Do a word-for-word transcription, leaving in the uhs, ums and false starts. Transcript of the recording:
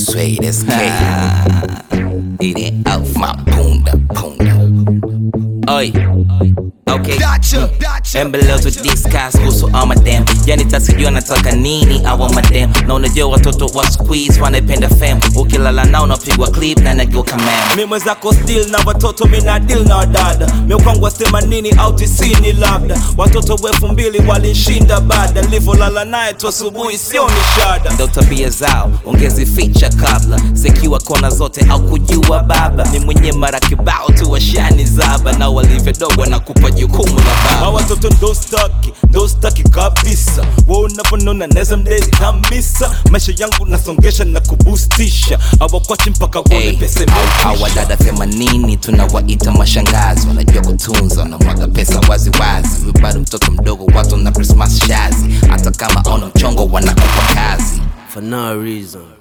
sweet as cake. Eat it off my punda punda. Oi, okay. Gotcha, gotcha. Envelopes with discuss kuhusu all madam. Yani tasijua nataka nini awa madam. Na unajua watoto wa squeeze wanapenda fam. Ukilala nao unapigwa clip na nageuka man. Mimi mwenzako still na watoto mina deal na wadada. Mimi kwangu wasema nini au tisini labda. Watoto elfu mbili walinshinda bada. Nilivyolala naye tu asubuhi sio nishada. Ndo tabia zao ongezi feature kabla. Sekiwa kona zote au kujua baba. Mimi mwenye mara kibao tu washani zaba. Na walivyo dogo na kupa jukumu la baba. Hawa watoto ndo staki, ndo staki kabisa. Wao unaponona neza mdezi kamisa. Maisha yangu nasongesha na kubustisha. Hawa kwachi mpaka wone pese meupisha. Hawa dada themanini tunawaita mashangazi. Wanajua kutunza na mwaga pesa wazi wazi. We bado mtoto mdogo watu na Christmas shazi. Hata kama ona mchongo wanakupa kazi for no reason.